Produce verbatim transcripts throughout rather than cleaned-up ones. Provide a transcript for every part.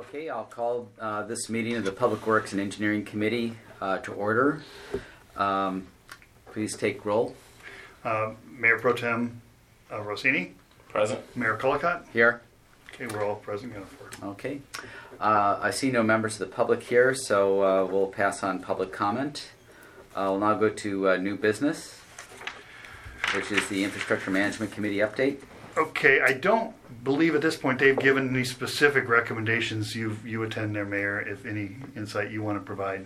Okay, I'll call uh, this meeting of the Public Works and Engineering Committee uh, to order. Um, please take roll. Uh, Mayor Pro Tem uh, Rossini. Present. Mayor Collicott. Here. Okay, we're all present. Going forward. Okay. Uh, I see no members of the public here, so uh, we'll pass on public comment. Uh, we'll now go to uh, new business, which is the Infrastructure Management Committee update. Okay, I don't believe at this point they've given any specific recommendations. You you attend there, Mayor. If any insight you want to provide,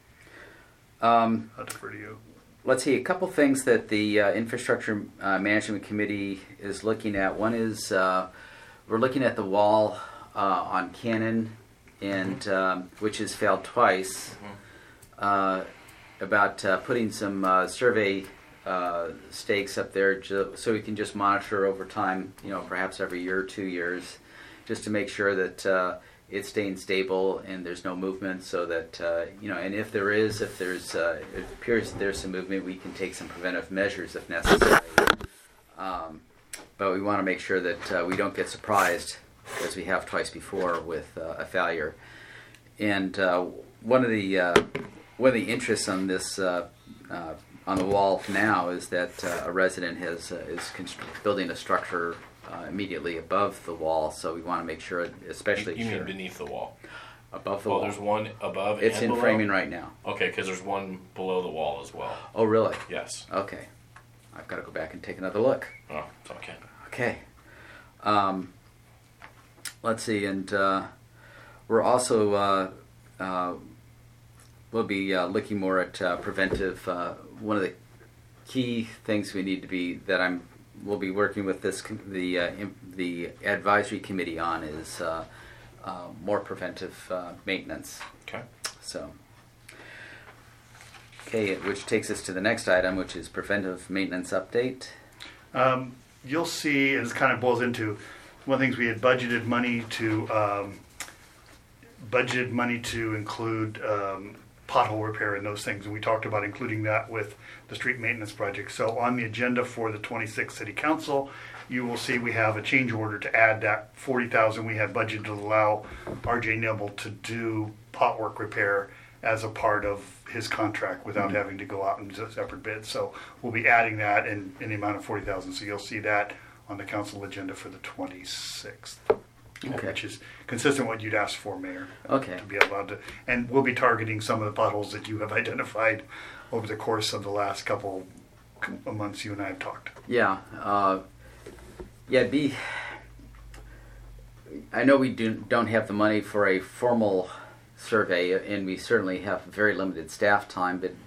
Um, I'll defer to you. Let's see, a couple things that the uh, Infrastructure uh, Management Committee is looking at. One is uh, we're looking at the wall uh, on Cannon, and um, which has failed twice, uh, about uh, putting some uh, survey uh, stakes up there ju- so we can just monitor over time, you know, perhaps every year or two years, just to make sure that uh, it's staying stable and there's no movement, so that, uh, you know, and if there is, if there's, uh, it appears that there's some movement, we can take some preventive measures if necessary. Um, but we want to make sure that uh, we don't get surprised, as we have twice before, with uh, a failure. And uh, one of the uh, one of the interests on this uh, uh, on the wall now is that uh, a resident has uh, is constr- building a structure Uh, immediately above the wall, so we want to make sure, especially You, you sure, mean beneath the wall? above the Oh, wall. there's one above It's and in below? framing right now. Okay, because there's one below the wall as well. Oh, really? Yes. Okay, I've got to go back and take another look. Oh, it's okay. Okay. Um, let's see, and uh, we're also uh, uh, we'll be uh, looking more at uh, preventive. Uh, one of the key things we need to be that I'm we'll be working with this com- the uh, im- the advisory committee on is uh, uh, more preventive uh, maintenance. Okay. So, okay, which takes us to the next item, which is preventive maintenance update. Um, you'll see, and it kind of boils into one of the things we had budgeted money to um, budgeted money to include um, pothole repair and those things, and we talked about including that with the street maintenance project. So on the agenda for the twenty-sixth City Council, you will see we have a change order to add that forty thousand we had budgeted to allow R J Nibble to do pot work repair as a part of his contract without mm-hmm. having to go out and do separate bids. So we'll be adding that in, in the amount of forty thousand. So you'll see that on the council agenda for the twenty-sixth. Okay. Which is consistent with what you'd asked for, Mayor. Okay. To be allowed to, and we'll be targeting some of the potholes that you have identified over the course of the last couple of months you and I have talked. Yeah. Uh, yeah, be. I know we do, don't have the money for a formal survey, and we certainly have very limited staff time, but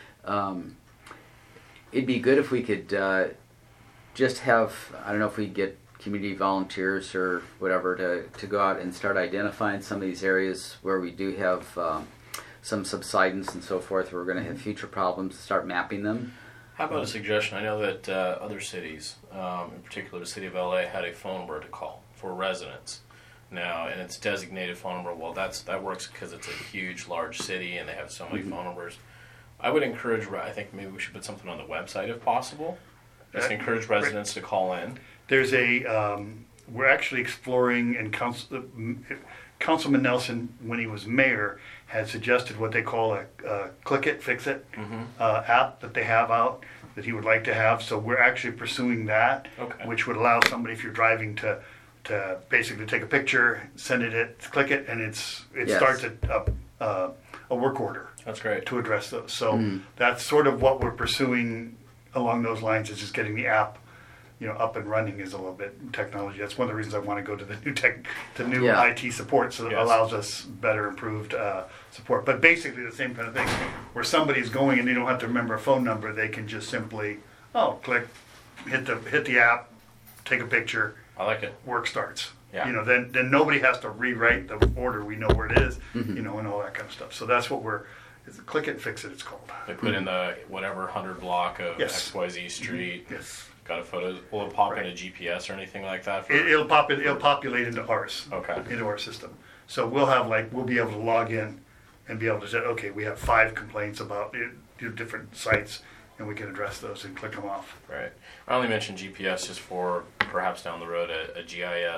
um, it'd be good if we could uh, just have, I don't know if we get community volunteers or whatever to, to go out and start identifying some of these areas where we do have um, some subsidence and so forth, where we're going to have future problems, start mapping them. How about a suggestion? I know that uh, other cities, um, in particular the city of L A, had a phone number to call for residents now, and it's designated phone number. Well, that's that works because it's a huge, large city, and they have so many mm-hmm. phone numbers. I would encourage, I think maybe we should put something on the website if possible. Just encourage residents to call in. There's a, um, we're actually exploring, and Council, uh, Councilman Nelson, when he was mayor, had suggested what they call a, a Click It, Fix It mm-hmm. uh, app that they have out that he would like to have. So we're actually pursuing that, okay. which would allow somebody, if you're driving, to to basically take a picture, send it, it click it, and it's it yes. starts a, a, a work order. That's great. To address those. So mm. that's sort of what we're pursuing along those lines, is just getting the app, you know, up and running is a little bit technology. That's one of the reasons I want to go to the new tech, to new yeah. I T support, so it yes. allows us better, improved uh, support. But basically the same kind of thing, where somebody's going and they don't have to remember a phone number, they can just simply, oh, click, hit the hit the app, take a picture. I like it. Work starts. Yeah. You know, then then nobody has to rewrite the order. We know where it is, mm-hmm. you know, and all that kind of stuff. So that's what we're. It's Click It, Fix It, it's called. They put mm-hmm. in the whatever hundred block of yes. X Y Z street. Mm-hmm. Yes. Got a photo. Will it pop right. into G P S or anything like that? For, It, it'll pop it. It'll populate into ours. Okay. Into our system. So we'll have like we'll be able to log in and be able to say, okay, we have five complaints about it, different sites, and we can address those and click them off. Right. I only mentioned G P S just for perhaps down the road a, a G I S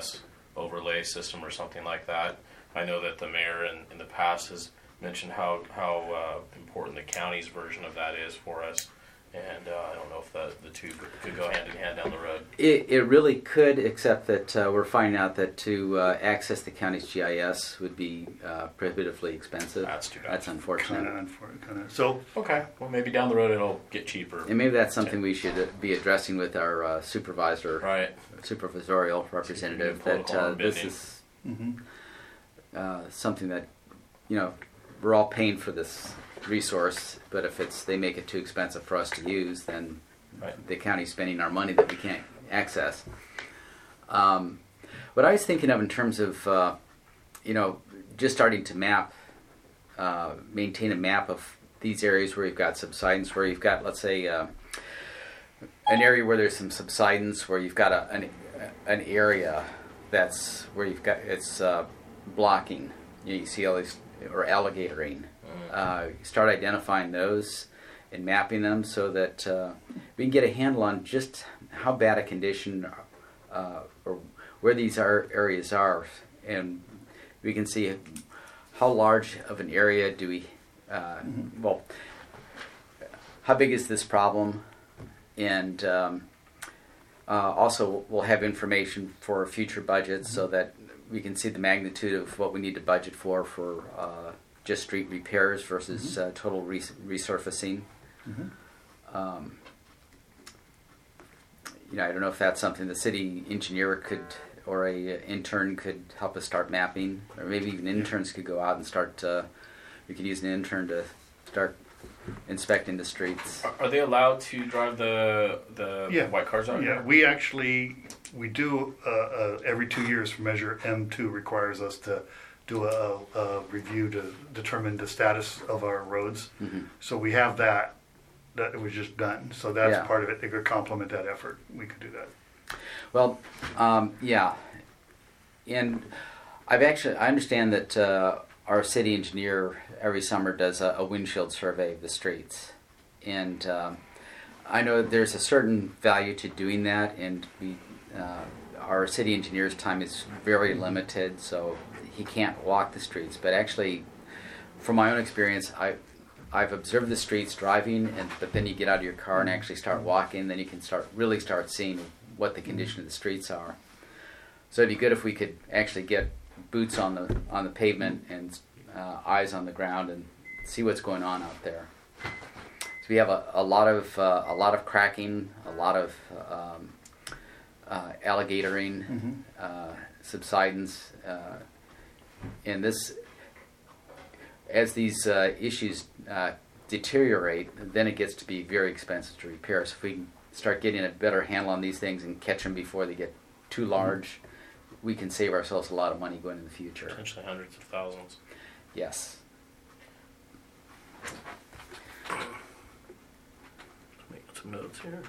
overlay system or something like that. I know that the mayor in, in the past has mentioned how, how uh, important the county's version of that is for us. And uh, I don't know if the, the two could go hand in hand down the road. It, it really could, except that uh, we're finding out that to uh, access the county's G I S would be uh, prohibitively expensive. That's too bad. That's unfortunate. Kind of unfortunate. Kind of. So Okay, well maybe down the road it'll get cheaper. And maybe that's something we should uh, be addressing with our uh, supervisor, Right. supervisorial representative, that Political uh, arm this bending. is hmm uh, something that, you know, we're all paying for this resource, but if it's they make it too expensive for us to use, then Right. the county's spending our money that we can't access. Um, what I was thinking of in terms of, uh, you know, just starting to map, uh, maintain a map of these areas where you've got subsidence, where you've got, let's say, uh, an area where there's some subsidence, where you've got a, an, an area that's where you've got, it's uh, blocking. You know, you see all these, or alligatoring. Uh, start identifying those and mapping them so that uh, we can get a handle on just how bad a condition uh, or where these are, areas are, and we can see how large of an area do we, uh, Mm-hmm. well, how big is this problem, and um, uh, also we'll have information for future budgets so that we can see the magnitude of what we need to budget for for uh, just street repairs versus uh, total res- resurfacing. hmm Um, you know, I don't know if that's something the city engineer could or a uh, intern could help us start mapping, or maybe even interns could go out and start. Uh, we could use an intern to start inspecting the streets. Are, are they allowed to drive the the Yeah. white cars out? Yeah, we actually, we do, uh, uh, every two years for Measure M two requires us to do a, a review to determine the status of our roads. Mhm. So we have that, that was just done. So that's Yeah. part of it. They could complement that effort. We could do that. Well, um, yeah, and I've actually I understand that uh, our city engineer every summer does a, a windshield survey of the streets, and um, I know there's a certain value to doing that, and we uh, our city engineer's time is very limited, so he can't walk the streets. But actually, from my own experience, I I've observed the streets driving, and but then you get out of your car and actually start walking, then you can start really start seeing what the condition of the streets are. So it'd be good if we could actually get boots on the on the pavement and uh, eyes on the ground and see what's going on out there. So we have a, a lot of uh, a lot of cracking, a lot of um, uh, alligatoring, Mhm. uh, subsidence, uh, and this as these uh, issues uh, deteriorate, then it gets to be very expensive to repair. So if we can start getting a better handle on these things and catch them before they get too large, we can save ourselves a lot of money going in the future. Potentially hundreds of thousands. Yes. Make some notes here.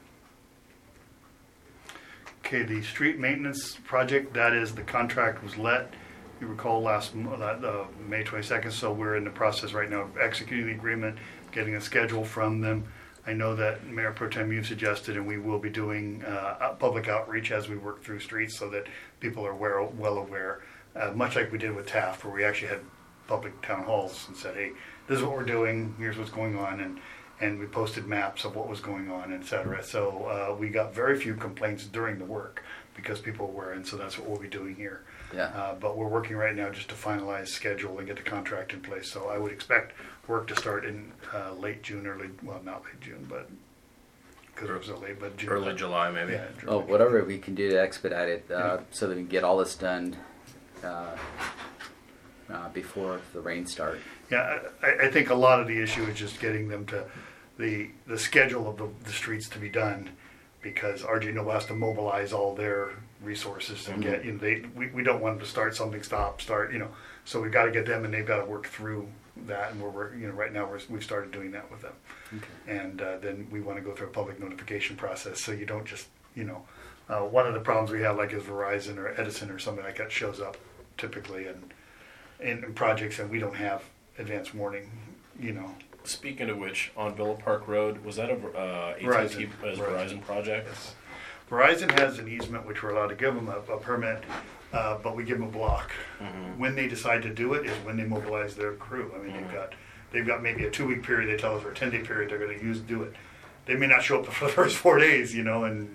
Okay, the street maintenance project, that is, the contract was let, you recall last, mo- that, uh, May twenty-second, so we're in the process right now of executing the agreement, getting a schedule from them. I know that Mayor Pro Tem you've suggested, and we will be doing, uh, out- public outreach as we work through streets so that people are aware, well aware, uh, much like we did with Taft, where we actually had public town halls and said, hey, this is what we're doing, here's what's going on, and and we posted maps of what was going on, et cetera. So uh, we got very few complaints during the work because people were, and so that's what we'll be doing here. Yeah. Uh, but we're working right now just to finalize schedule and get the contract in place. So I would expect work to start in uh, late June, early, well, not late June, but because it was a late, but June. Early July, maybe. Yeah, Oh, whatever we can do to expedite it, uh, so that we can get all this done uh, uh, before the rain start. Yeah, I, I think a lot of the issue is just getting them to, the, the schedule of the, the streets to be done, because R J Noble has to mobilize all their resources and get, you know, they, we, we don't want them to start something, stop, start, you know, so we've got to get them and they've got to work through that, and we're, we're you know, right now we're, we've started doing that with them. Okay. And uh, then we want to go through a public notification process, so you don't just, you know, uh, one of the problems we have, like, is Verizon or Edison or something like that shows up typically in, in, in projects, and we don't have advance warning, you know. Speaking of which, on Villa Park Road, was that a uh, A T and T Verizon. as Verizon. Verizon project? Yes. Verizon has an easement, which we're allowed to give them a, a permit uh, but we give them a block. Mhm. When they decide to do it is when they mobilize their crew. I mean, Mhm. they've got they've got maybe a two week period. They tell us, or a ten day period they're going to use do it. They may not show up for the first four days, you know, and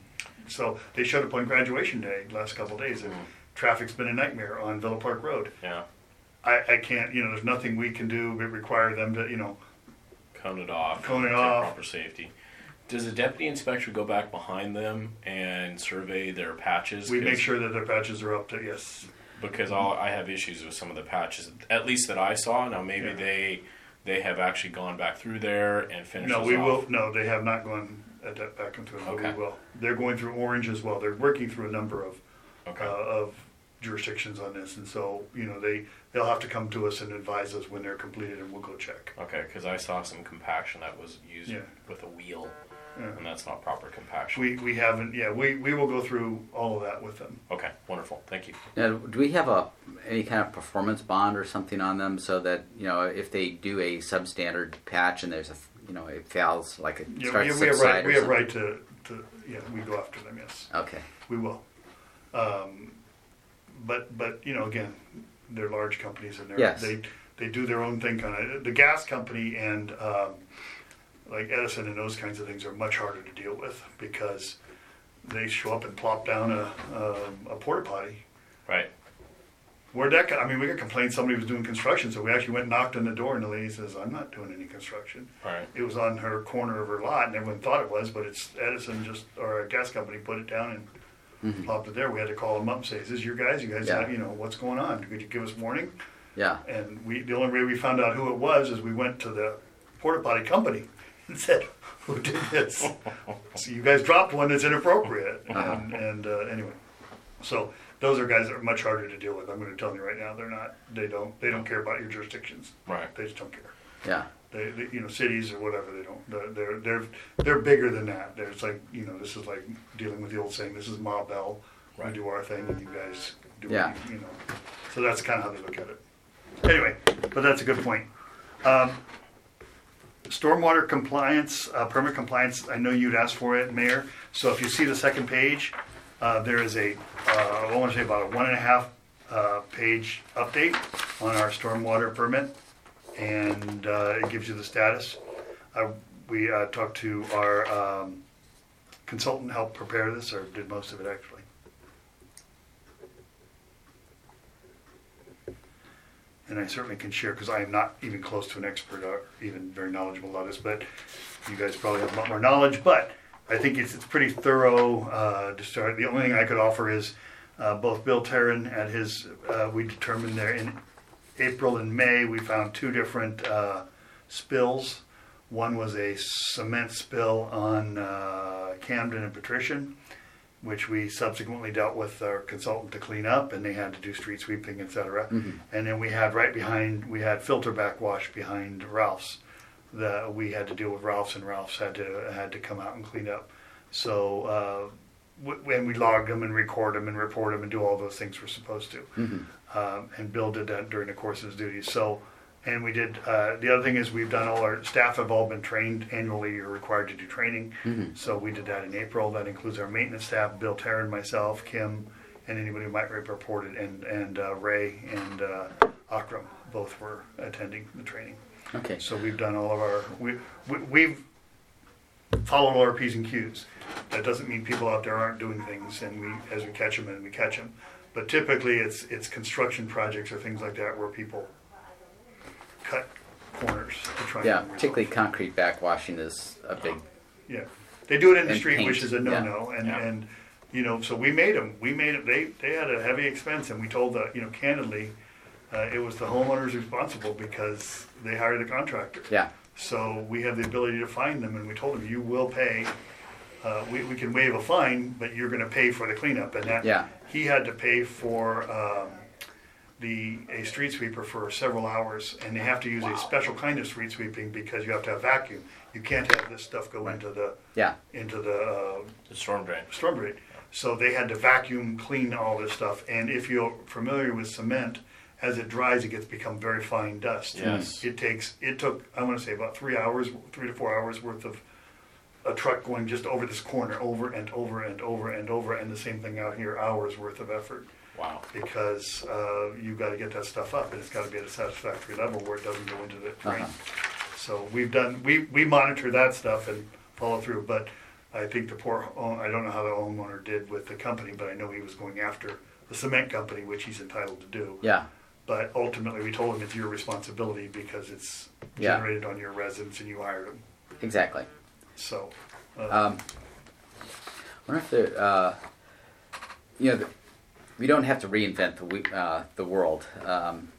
so they showed up on graduation day last couple of days, and Mhm. traffic's been a nightmare on Villa Park Road. Yeah. I, I can't, you know, there's nothing we can do but require them to, you know, Cone it off. Cone it take off. Proper safety. Does the deputy inspector go back behind them and survey their patches? we 'Cause- make sure that their patches are up to, yes. Because all, I have issues with some of the patches, at least that I saw. Now maybe Yeah. they they have actually gone back through there and finished. No, those we off. will, no, they have not gone at that back into it, but Okay. we will. They're going through Orange as well. They're working through a number of, Okay. uh, of jurisdictions on this, and so, you know, they, they'll have to come to us and advise us when they're completed, and we'll go check. Okay, because I saw some compaction that was used Yeah. with a wheel, Yeah. and that's not proper compaction. We, we haven't, yeah, we, we will go through all of that with them. okay, wonderful. Thank you. Now, do we have a any kind of performance bond or something on them so that you know if they do a substandard patch and there's a you know it fails like it Yeah, starts we, to we have subside right, or we have something? right to, to, yeah, we go after them, yes, Okay. we will. Um, but, but, you know, again, they're large companies and they're, Yes. they, they do their own thing kind of, the gas company and, um, like Edison and those kinds of things are much harder to deal with because they show up and plop down a, a, a porta potty. Right. Where'd that, co- I mean, we got complained somebody was doing construction, so we actually went and knocked on the door and the lady says, I'm not doing any construction. Right. It was on her corner of her lot and everyone thought it was, but it's Edison just, or a gas company put it down and Mhm. plopped it there. We had to call them up and say, is this your guys? You guys, Yeah. have, you know, what's going on? Could you give us warning? Yeah. And we, the only way we found out who it was is we went to the porta potty company and said, who did this? So you guys dropped one that's inappropriate. Uh-huh. And, and uh, anyway, so those are guys that are much harder to deal with. I'm going to tell you right now, they're not, they don't, they don't care about your jurisdictions. Right. They just don't care. Yeah. They, they, you know, cities or whatever, they don't, they're, they're, they're, they're bigger than that. There's like, you know, this is like dealing with the old saying, this is Ma Bell. We Right. do our thing and you guys do Yeah. what you, you know. So that's kind of how they look at it. Anyway, but that's a good point. Um, stormwater compliance, uh, permit compliance, I know you'd asked for it, Mayor. So if you see the second page, uh, there is a, uh, I want to say about a one and a half uh, page update on our stormwater permit. And uh, it gives you the status. Uh, we uh, talked to our um, consultant, helped prepare this, or did most of it actually. And I certainly can share, because I am not even close to an expert or even very knowledgeable about this, but you guys probably have a lot more knowledge. But I think it's, it's pretty thorough uh, to start. The only thing I could offer is uh, both Bill Terran at his, uh, we determined there in April and May, we found two different uh, spills. One was a cement spill on uh, Camden and Patrician, which we subsequently dealt with our consultant to clean up, and they had to do street sweeping, et cetera. Mhm. And then we had right behind, we had filter backwash behind Ralph's. The, we had to deal with Ralph's, and Ralph's had to had to come out and clean up. So uh, w- and we logged them and record them and report them and do all those things we're supposed to. Mhm. Um, and Bill did that during the course of his duties. So, and we did, uh, the other thing is we've done all our, staff have all been trained annually, you're required to do training. Mhm. So we did that in April. That includes our maintenance staff, Bill Terran, myself, Kim, and anybody who might have reported, and, and uh, Ray and uh, Akram both were attending the training. Okay. So we've done all of our, we, we, we've followed all our P's and Q's. That doesn't mean people out there aren't doing things, and we, as we catch them, and we catch them. But typically, it's it's construction projects or things like that where people cut corners to try. Yeah. and Particularly concrete backwashing is a big. Yeah, they do it in the And street, paint, which is a no-no, and Yeah. and you know, so we made them. We made it. They they had a heavy expense, and we told the you know candidly, uh, it was the homeowners responsible because they hired the contractor. Yeah. So we have the ability to fine them, and we told them, you will pay, uh, we, we can waive a fine, but you're gonna pay for the cleanup, and that, Yeah. he had to pay for, um, the, a street sweeper for several hours, and they have to use a special kind of street sweeping because you have to have vacuum. You can't have this stuff go into the, Yeah. into the, uh, The storm drain. storm drain. So they had to vacuum clean all this stuff, and if you're familiar with cement, as it dries, it gets become very fine dust. Yes. It takes, it took, I want to say about three hours, three to four hours worth of a truck going just over this corner, over and over and over and over, and the same thing out here, hours worth of effort. Wow. because uh, you've got to get that stuff up, and it's got to be at a satisfactory level where it doesn't go into the drain. Uh-huh. So we've done, we, we monitor that stuff and follow through, but I think the poor, own- I don't know how the homeowner did with the company, but I know he was going after the cement company, which he's entitled to do. Yeah. But ultimately, we told him it's your responsibility because it's Yeah. generated on your residence and you hired them. Exactly. So, uh, Um, I wonder if there, uh, you know, the, we don't have to reinvent the we- uh, the world. Um,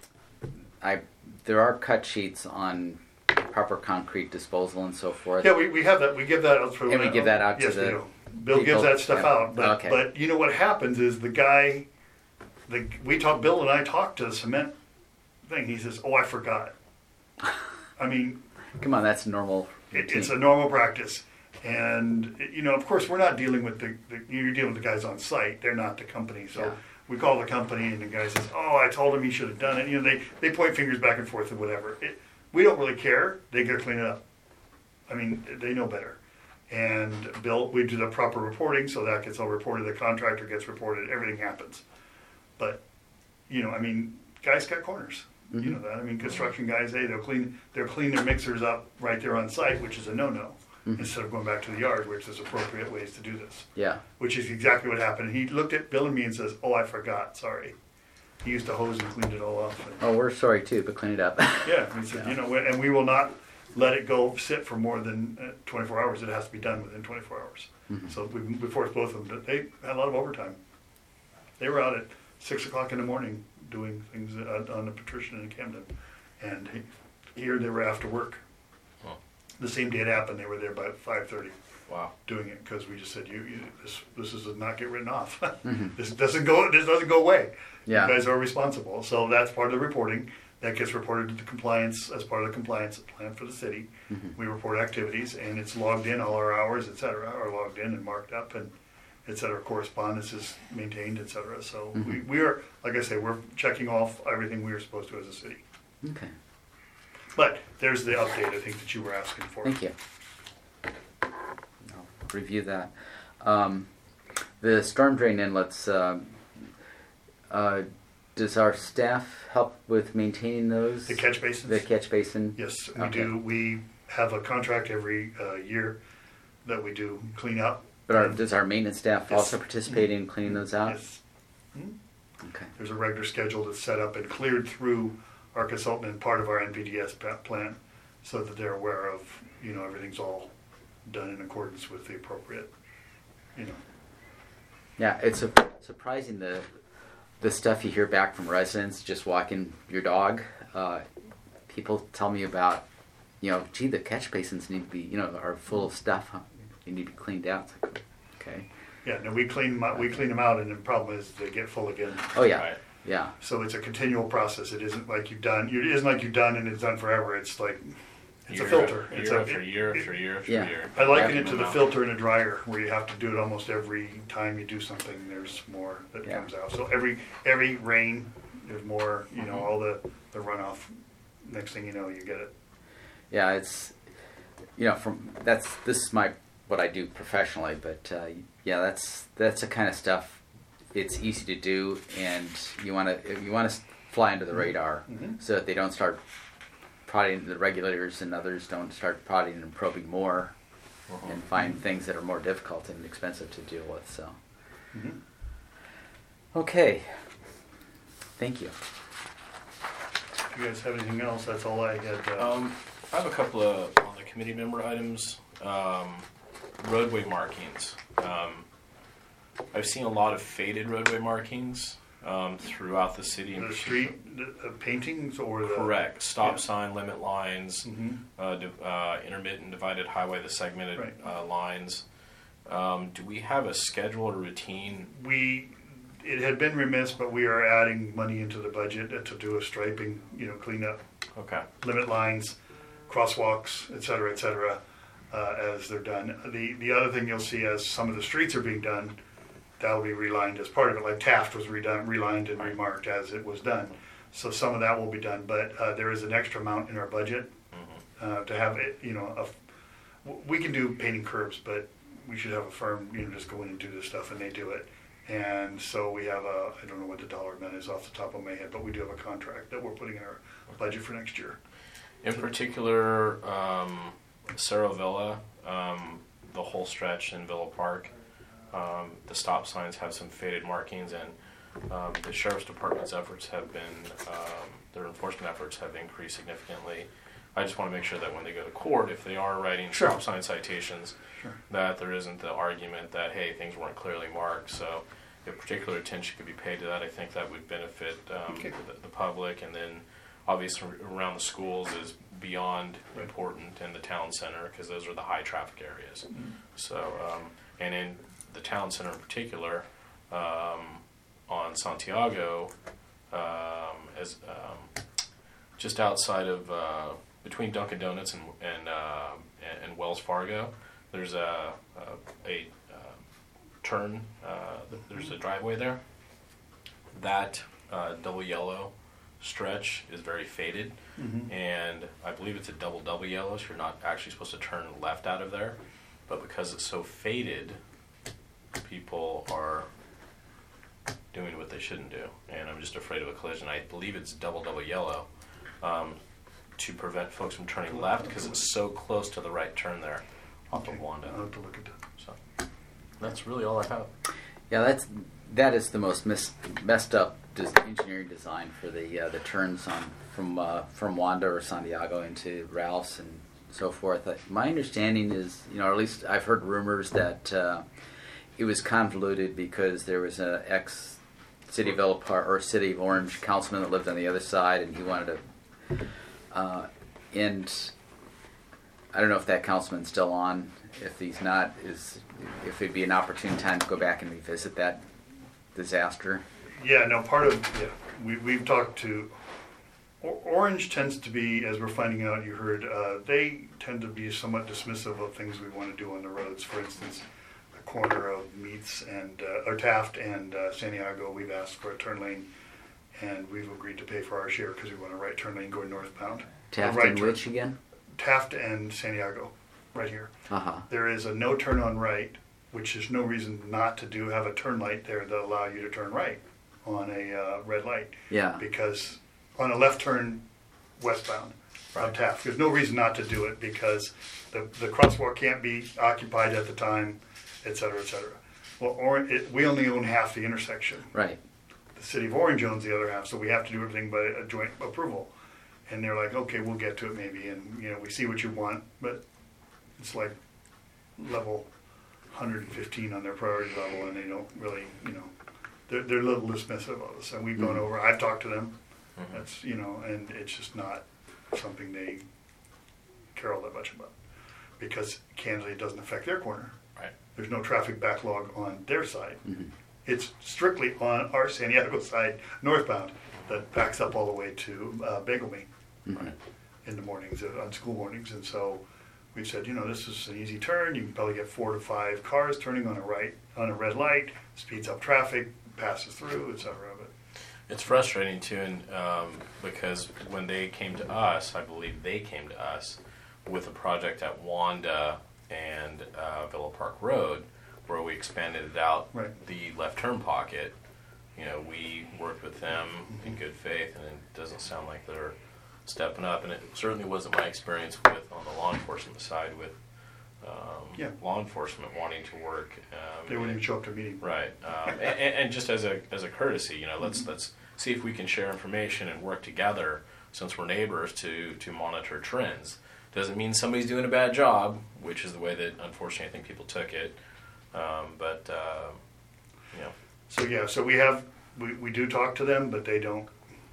I there are cut sheets on proper concrete disposal and so forth. yeah, we, we have that, we give that out. And we give that out to yes, the we do. Bill people? gives that stuff Yeah. out, but, Okay. but you know what happens is the guy, the, we talked, Bill and I talked to the cement thing, he says, oh, I forgot. I mean, Come on, that's normal. It, routine. it's a normal practice. And, you know, of course, we're not dealing with the, the, you're dealing with the guys on site. They're not the company. So Yeah. we call the company and the guy says, oh, I told him he should have done it. You know, they, they point fingers back and forth and whatever. It, we don't really care. They got to clean it up. I mean, they know better. And Bill, we do the proper reporting, so that gets all reported. The contractor gets reported. Everything happens. But, you know, I mean, guys cut corners. You know that. I mean, construction guys, hey, they'll clean, they'll clean their mixers up right there on site, which is a no-no, Mhm. instead of going back to the yard, which is appropriate ways to do this. Yeah. Which is exactly what happened. He looked at Bill and me and says, "Oh, I forgot. Sorry." He used to hose and cleaned it all off. And, Oh, we're sorry too, but clean it up. yeah, he said, Yeah. you know, and we will not let it go sit for more than uh, twenty-four hours. It has to be done within twenty-four hours. Mhm. So we, we forced both of them. To, they had a lot of overtime. They were out at six o'clock in the morning doing things uh, on the Patrician in Camden, and he, here they were after work. Huh. The same day it happened, they were there by five thirty Wow. doing it because we just said, "You, you this this is not get written off. Mhm. This doesn't go. This doesn't go away. Yeah. You guys are responsible." So that's part of the reporting. That gets reported to the compliance as part of the compliance plan for the city. Mhm. We report activities, and it's logged in. All our hours, et cetera, are logged in and marked up, and et cetera. Correspondence is maintained, et cetera. So we, Mhm. we are, like I say, we're checking off everything we are supposed to as a city. Okay. But there's the update I think that you were asking for. Thank you. I'll review that. Um, the storm drain inlets. Um, uh, does our staff help with maintaining those? The catch basins. The catch basin. Yes, we Okay. do. We have a contract every uh, year that we do clean up. But our, And- does our maintenance staff Yes. also participate in cleaning those out? Yes. Mhm. Okay. There's a regular schedule that's set up and cleared through our consultant and part of our N P D S pa- plan, so that they're aware of, you know, everything's all done in accordance with the appropriate, you know. Yeah, it's su- surprising the the stuff you hear back from residents just walking your dog. Uh, people tell me about, you know, gee, the catch basins need to be, you know, are full of stuff. Huh? They need to be cleaned out. It's like, okay. Yeah, no, we clean 'em out, we clean them out, and the problem is they get full again. Oh yeah, Right. yeah. So it's a continual process. It isn't like you've done. It isn't like you've done and it's done forever. It's like it's year a filter. After It's year a, after it- year it- after year after Yeah. year. I liken Yeah. it to the filter in a dryer, where you have to do it almost every time you do something. There's more that Yeah. comes out. So every every rain, there's more. You know, all the the runoff. Next thing you know, you get it. Yeah, it's, you know, from that's this is my what I do professionally, but uh, yeah, that's that's the kind of stuff. It's easy to do, and you want to you want to fly under the radar Mhm. so that they don't start prodding the regulators and others don't start prodding and probing more Uh-huh. and find things that are more difficult and expensive to deal with. So, Mhm. okay, thank you. If you guys have anything else, that's all I had. Uh, Um, I have a couple of on the committee member items. Um, roadway markings. Um, I've seen a lot of faded roadway markings um, throughout the city. in the particular. street the, uh, paintings or the Correct. Stop Yeah. sign, limit lines, Mhm. uh, div- uh, intermittent divided highway, the segmented Right. uh, lines. Um, do we have a schedule or routine? We, it had been remiss, but we are adding money into the budget to do a striping, you know, cleanup, Okay. limit lines, crosswalks, et cetera, et cetera, uh, as they're done. The the other thing you'll see as some of the streets are being done, that will be relined as part of it. Like Taft was redone, relined and Right. remarked as it was done. So some of that will be done, but uh, there is an extra amount in our budget Mm-hmm. uh, to have it. You know, a f we can do painting curbs, but we should have a firm, you know, just go in and do this stuff, and they do it. And so we have a, I don't know what the dollar amount is off the top of my head, but we do have a contract that we're putting in our budget for next year. In particular, um, Cerro Villa, um, the whole stretch in Villa Park, um, the stop signs have some faded markings, and um, the Sheriff's Department's efforts have been, um, their enforcement efforts have increased significantly. I just want to make sure that when they go to court, if they are writing Sure. stop sign citations, Sure. that there isn't the argument that, hey, things weren't clearly marked. So if particular attention could be paid to that, I think that would benefit um, Okay. the, the public. And then obviously around the schools is beyond Right. important in the town center because those are the high traffic areas. Mm-hmm. So, um, and in the town center in particular, um, on Santiago, um, as um, just outside of uh, between Dunkin' Donuts and and, uh, and and Wells Fargo, there's a a, a uh, turn. Uh, there's a driveway there. That uh, double yellow stretch is very faded, Mhm. and I believe it's a double double yellow. So you're not actually supposed to turn left out of there, but because it's so faded, people are doing what they shouldn't do, and I'm just afraid of a collision. I believe it's double double yellow. Um, to prevent folks from turning left because it's so close to the right turn there off Okay. of Wanda. I'll have to look at that. So that's really all I have. Yeah, that's that is the most mis- messed up des- engineering design for the uh, the turns on from uh, from Wanda or Santiago into Ralph's and so forth. Uh, My understanding is, you know, or at least I've heard rumors that uh, it was convoluted because there was an ex City of Villa Park or City of Orange councilman that lived on the other side, and he wanted to. Uh, and I don't know if that councilman's still on. If he's not, is if it'd be an opportune time to go back and revisit that disaster. Yeah, no, part of, yeah, we, we've talked to, or, Orange tends to be, as we're finding out, you heard, uh, they tend to be somewhat dismissive of things we want to do on the roads. For instance, the corner of Meats and, uh, or Taft and uh, Santiago, we've asked for a turn lane, and we've agreed to pay for our share because we want a right turn lane going northbound. Taft A right and turn- which again? Taft and Santiago, right here. Uh huh. There is a no turn on right, which is no reason not to do have a turn light there that allow you to turn right on a uh, red light. Yeah. Because on a left turn westbound Right. of Taft, there's no reason not to do it because the the crosswalk can't be occupied at the time, et cetera, et cetera. Well, or, it, we only own half the intersection. Right. The city of Orange owns the other half, so we have to do everything by a joint approval. And they're like, okay, we'll get to it maybe, and you know, we see what you want, but it's like level one hundred fifteen on their priority level, and they don't really, you know, they're they're a little dismissive of us. And we've gone Mhm. over. I've talked to them. Mhm. That's you know, and it's just not something they care all that much about because candidly, it doesn't affect their corner. Right. There's no traffic backlog on their side. Mhm. It's strictly on our Santiago side, northbound, that backs up all the way to uh, Bagel Me Mhm. in the mornings, uh, on school mornings. And so we said, you know, this is an easy turn. You can probably get four to five cars turning on a right, on a red light, speeds up traffic, passes through, et cetera. But It's frustrating too, and um, because when they came to us, I believe they came to us with a project at Wanda and uh, Villa Park Road, where we expanded it out Right. the left turn pocket. You know, we worked with them in good faith, and it doesn't sound like they're stepping up. And it certainly wasn't my experience with on the law enforcement side with um, Yeah. law enforcement wanting to work. Um, they wouldn't even show up to a meeting. Right, um, and, and just as a as a courtesy, you know, let's let's see if we can share information and work together since we're neighbors to to monitor trends. Doesn't mean somebody's doing a bad job, which is the way that unfortunately I think people took it. Um, but uh, you know, So yeah, so we have, we, we do talk to them, but they don't,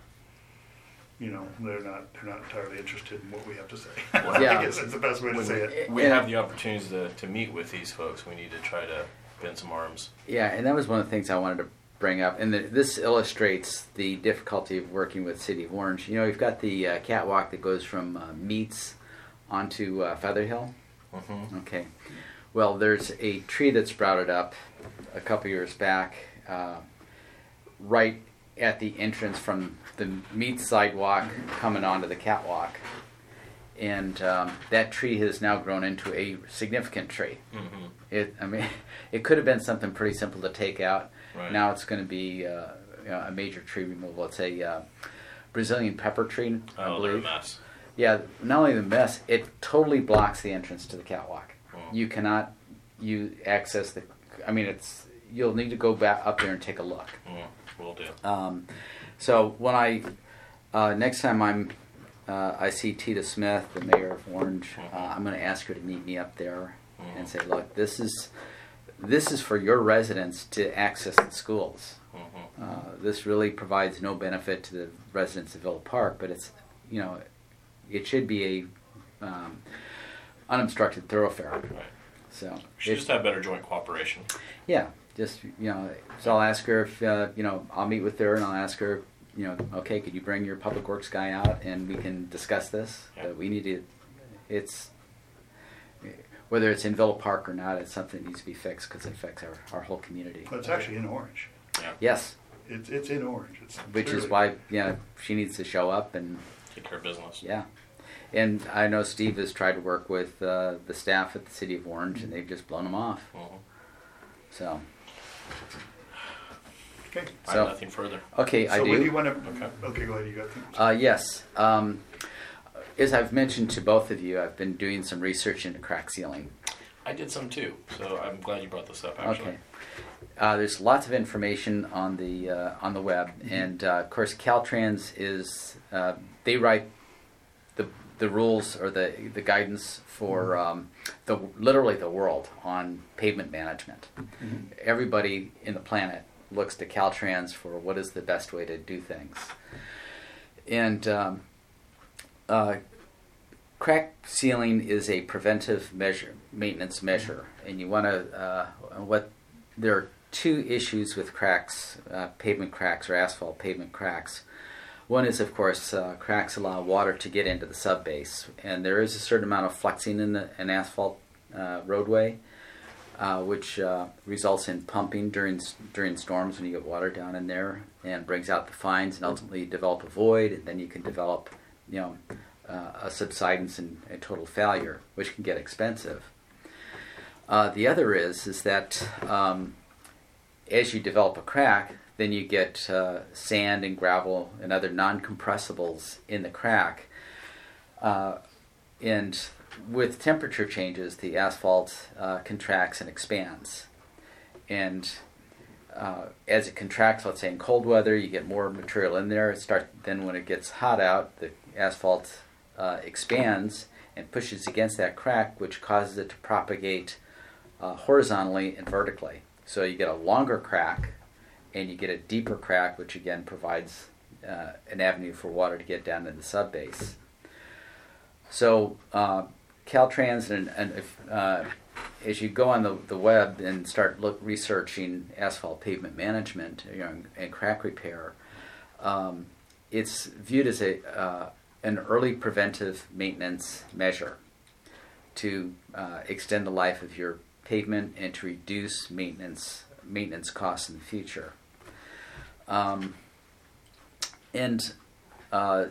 you know, they're not, they're not entirely interested in what we have to say. Well, yeah. I guess that's the best way to when say it. we Yeah. have the opportunities to, to meet with these folks, we need to try to bend some arms. Yeah, and that was one of the things I wanted to bring up, and the, this illustrates the difficulty of working with City of Orange. You know, you've got the uh, catwalk that goes from uh, Meats onto uh, Feather Hill. Mm-hmm. Okay. Well, there's a tree that sprouted up a couple years back, uh, right at the entrance from the meat sidewalk coming onto the catwalk. And um, that tree has now grown into a significant tree. Mm-hmm. It, I mean, it could have been something pretty simple to take out, Right. Now it's going to be uh, you know, a major tree removal. It's a uh, Brazilian pepper tree, I Oh, they're a believe. mess. Yeah, not only the mess, it totally blocks the entrance to the catwalk. Mm. You cannot you access the. I mean, it's you'll need to go back up there and take a look. Mm, will do. Um, so when I uh, next time I'm uh, I see Tita Smith, the mayor of Orange, uh, I'm going to ask her to meet me up there Mhm. and say, look, this is this is for your residents to access the schools. Mhm. Uh, this really provides no benefit to the residents of Villa Park, but it's you know it should be a um, unobstructed thoroughfare. Right. So Should it- just have better joint cooperation. yeah, just you know, so I'll ask her if uh, you know I'll meet with her and I'll ask her, you know, okay, could you bring your public works guy out and we can discuss this? Yeah. Uh, we need to. It's whether it's in Villa Park or not, it's something that needs to be fixed because it affects our, our whole community. But it's actually in Orange. Yeah. Yes, It's it's in Orange. It's which is clearly- why you know she needs to show up and Take care of business. yeah. And I know Steve has tried to work with uh, the staff at the City of Orange, and they've just blown him off. Mhm. So Okay. I So- have nothing further. okay, So I when do you do. want to? Okay. Okay, go ahead. You got things. Uh, yes. Um, as I've mentioned to both of you, I've been doing some research into crack sealing. I did some too, so I'm glad you brought this up. Actually. Okay. Uh, there's lots of information on the uh, on the web, and uh, of course, Caltrans is uh, they write the the rules or the the guidance for um, the literally the world on pavement management. Mhm. Everybody in the planet looks to Caltrans for what is the best way to do things, and um, uh, crack sealing is a preventive measure, maintenance measure, and you want to uh, what there are two issues with cracks, uh, pavement cracks or asphalt pavement cracks. One is, of course, uh, cracks allow water to get into the subbase, and there is a certain amount of flexing in the, an asphalt uh, roadway, uh, which uh, results in pumping during during storms when you get water down in there, and brings out the fines, and ultimately you develop a void, and then you can develop, you know, uh, a subsidence and a total failure, which can get expensive. Uh, the other is is that um, as you develop a crack, then you get uh, sand and gravel and other non-compressibles in the crack. Uh, and with temperature changes, the asphalt uh, contracts and expands. And uh, as it contracts, let's say in cold weather, you get more material in there. It start, then when it gets hot out, the asphalt uh, expands and pushes against that crack, which causes it to propagate uh, horizontally and vertically. So you get a longer crack, and you get a deeper crack, which again provides uh, an avenue for water to get down to the subbase. So uh, Caltrans, and, and if, uh, as you go on the, the web and start look researching asphalt pavement management, you know, and crack repair, um, it's viewed as a uh, an early preventive maintenance measure to uh, extend the life of your pavement and to reduce maintenance maintenance costs in the future. Um, and uh,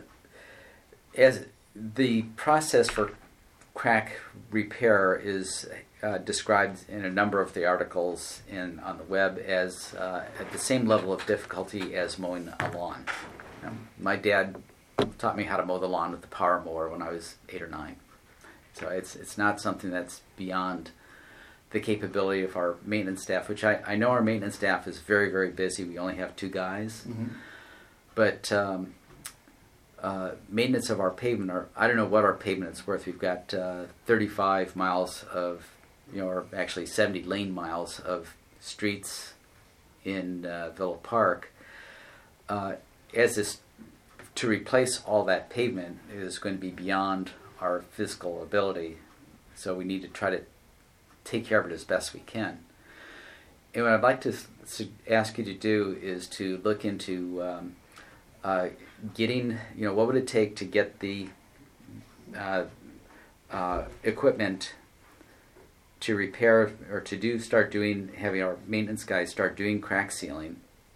as the process for crack repair is uh, described in a number of the articles in on the web as uh, at the same level of difficulty as mowing a lawn. Um, my dad taught me how to mow the lawn with the power mower when I was eight or nine. So it's it's not something that's beyond the capability of our maintenance staff, which I, I know our maintenance staff is very, very busy. We only have two guys. Mhm. But um, uh, maintenance of our pavement, are, I don't know what our pavement is worth. We've got uh, thirty-five miles of, you know, or actually seventy lane miles of streets in uh, Villa Park. Uh, as this, to replace all that pavement is going to be beyond our physical ability. So we need to try to take care of it as best we can. And what I'd like to su- ask you to do is to look into um, uh, getting, you know, what would it take to get the uh, uh, equipment to repair or to do, start doing, having our maintenance guys start doing crack sealing,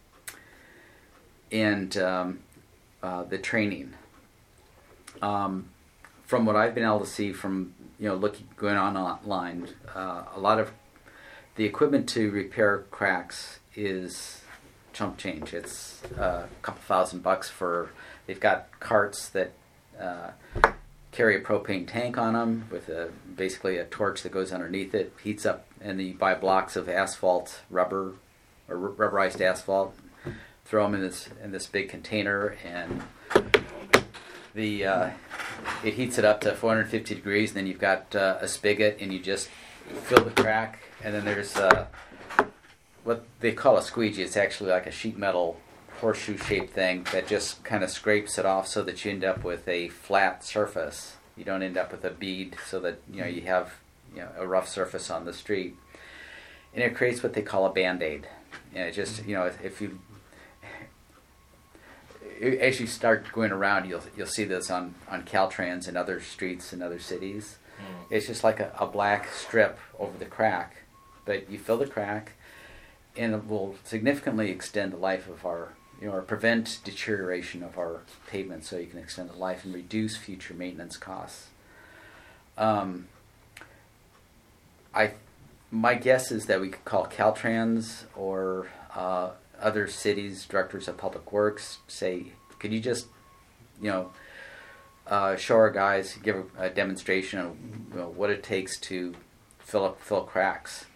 and um, uh, the training. Um, from what I've been able to see from, you know, looking, going on online, uh, a lot of the equipment to repair cracks is chump change. It's uh, a couple thousand bucks for. They've got carts that uh, carry a propane tank on them with a, basically a torch that goes underneath it, heats up, and then you buy blocks of asphalt, rubber, or rubberized asphalt, throw them in this in this big container, and the uh, it heats it up to four hundred fifty degrees. And then you've got uh, a spigot, and you just fill the crack, and then there's uh, what they call a squeegee. It's actually like a sheet metal horseshoe-shaped thing that just kind of scrapes it off so that you end up with a flat surface. You don't end up with a bead, so that you know you have you know a rough surface on the street, and it creates what they call a Band-Aid. And it just you know if you as you start going around, you'll you'll see this on on Caltrans and other streets in other cities. Mm. It's just like a, a black strip over the crack, but you fill the crack, and it will significantly extend the life of our, you know, or prevent deterioration of our pavement, so you can extend the life and reduce future maintenance costs. Um, I, my guess is that we could call Caltrans or uh, other cities, directors of public works, say, could you just, you know, uh, show our guys, give a, a demonstration of you know, what it takes to fill up, fill cracks.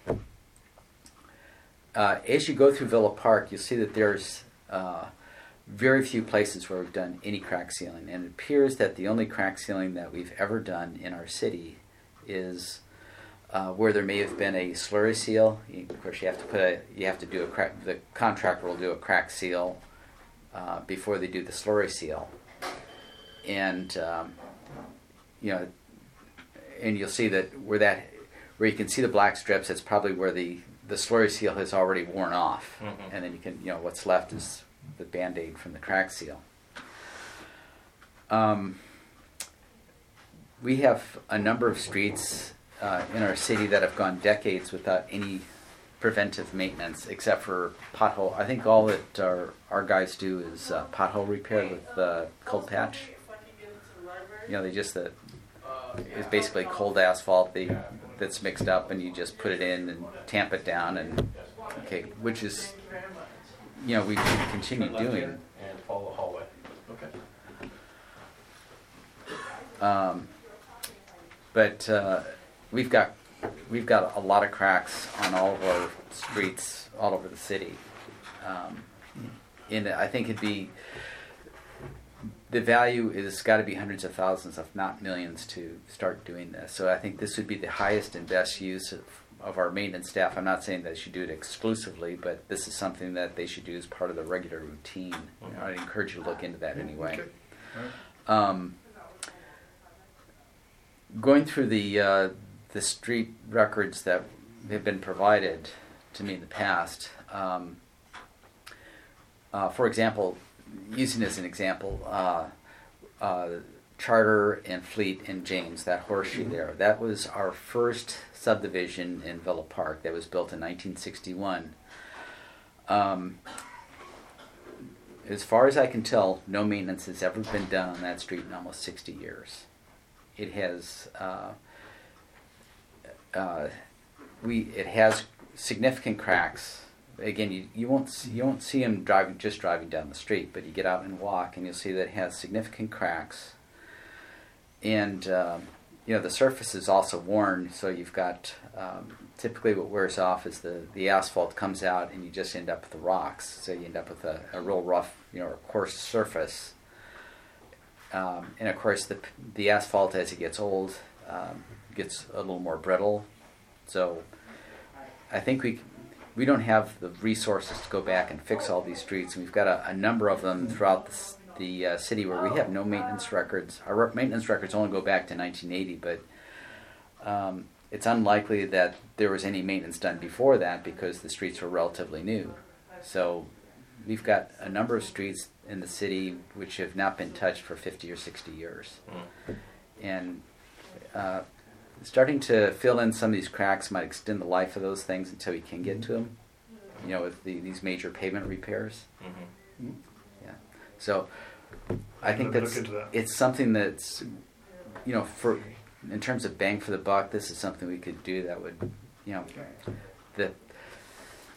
Uh, as you go through Villa Park, you'll see that there's uh, very few places where we've done any crack sealing, and it appears that the only crack sealing that we've ever done in our city is uh, where there may have been a slurry seal. Of course, you have to put a, you have to do a crack. The contractor will do a crack seal uh, before they do the slurry seal, and um, you know, and you'll see that where that where you can see the black strips, it's probably where the the slurry seal has already worn off, mm-hmm. and then you can, you know, what's left is the Band-Aid from the crack seal. Um, we have a number of streets uh, in our city that have gone decades without any preventive maintenance, except for pothole. I think all that our, our guys do is uh, pothole repair with uh, cold patch. You know, they just, uh, it's basically cold asphalt. They that's mixed up, and you just put it in and tamp it down, and okay, which is, you know, we continue doing. And follow the hallway. Okay. Um, but uh, we've got we've got a lot of cracks on all of our streets all over the city. Um, and I think it'd be the value is got to be hundreds of thousands, if not millions, to start doing this. So I think this would be the highest and best use of, of our maintenance staff. I'm not saying they should do it exclusively, but this is something that they should do as part of the regular routine. You know, I'd encourage you to look into that anyway. Okay. All right. Um, going through the uh, the street records that have been provided to me in the past, um, uh, for example, using as an example, uh, uh, Charter and Fleet and James, that horseshoe there, that was our first subdivision in Villa Park that was built in nineteen sixty-one. Um, as far as I can tell, no maintenance has ever been done on that street in almost sixty years. It has uh, uh, we it has significant cracks. Again, you, you won't see, you won't see them driving just driving down the street, but you get out and walk, and you'll see that it has significant cracks. And um, you know, the surface is also worn, so you've got um, typically what wears off is the, the asphalt comes out, and you just end up with the rocks. So you end up with a, a real rough, you know, coarse surface. Um, and of course, the the asphalt as it gets old um, gets a little more brittle. So I think we. We don't have the resources to go back and fix all these streets, and we've got a, a number of them throughout the, the uh, city where we have no maintenance records. Our maintenance records only go back to nineteen eighty, but um, it's unlikely that there was any maintenance done before that because the streets were relatively new. So we've got a number of streets in the city which have not been touched for fifty or sixty years. Mm. And uh, starting to fill in some of these cracks might extend the life of those things until we can get to them, you know, with the, these major pavement repairs. Mm-hmm. Yeah. So I think that's that. It's something that's, you know, for in terms of bang for the buck, this is something we could do that would, you know, that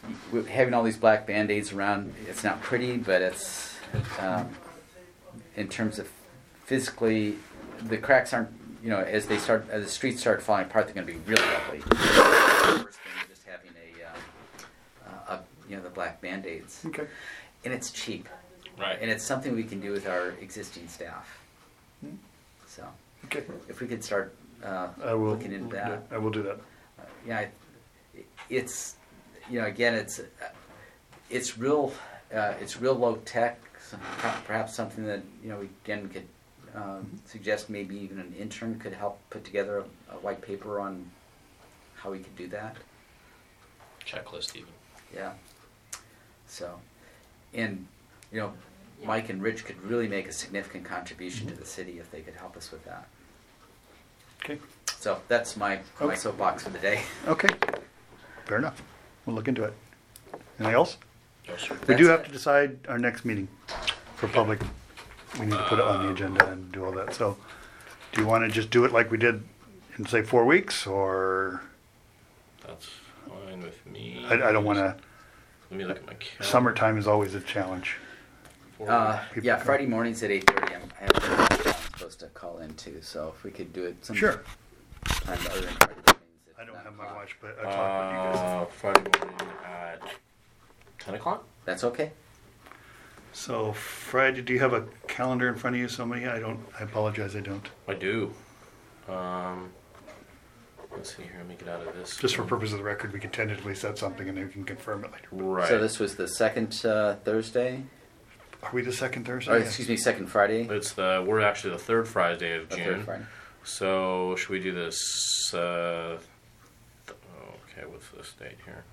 w- having all these black band-aids around, it's not pretty, but it's um, in terms of physically, the cracks aren't, you know, as they start, as the streets start falling apart, they're going to be really ugly. The worst thing is just having a, uh, a, you know, the black band-aids. Okay. And it's cheap. Right. And it's something we can do with our existing staff. Hmm. So Okay. if we could start uh, I will. looking into that. I will do that. Uh, yeah, I- it's, you know, again, it's uh, it's real uh, it's real low tech. Some, perhaps something that, you know, we again could um, suggest maybe even an intern could help put together a, a white paper on how we could do that. Checklist even. Yeah. So, and you know, Mike and Rich could really make a significant contribution to the city if they could help us with that. Okay. So that's my my Okay. soapbox for the day. Okay. Fair enough. We'll look into it. Anything else? Yes, sir. We do That's have it. to decide our next meeting for public. We need to put it on the agenda and do all that. So, do you want to just do it like we did in say four weeks, or That's fine with me. I, I don't want to. Let me look at my calendar. Summertime is always a challenge. Uh, People yeah, come. Friday mornings at eight thirty. I'm, I have I'm supposed to call in too. So if we could do it some Sure. time other than Friday mornings. At I don't nine have my o'clock. watch, but I talk with you guys. Uh, Friday morning at ten o'clock. That's okay. So Friday, do you have a calendar in front of you? Somebody? I don't. I apologize. I don't. I do. Um, let's see here. Let me get out of this. Just for purpose of the record, we can tentatively set something and then we can confirm it later. Right. So this was the second uh, Thursday, Are we the second Thursday? or excuse me, second Friday. It's the we're actually the third Friday of The June. third Friday. So should we do this? Uh, th- okay, what's this date here?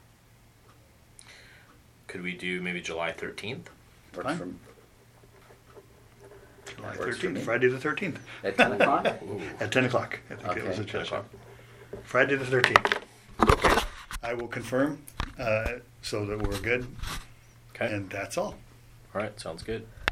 Could we do maybe July thirteenth? Works Fine. from July Works for me. thirteenth, Friday the thirteenth, at ten o'clock. at ten o'clock. I think it was Okay. a Ten o'clock. Friday the thirteenth. Okay. I will confirm uh, so that we're good, Okay. and that's all. All right. Sounds good.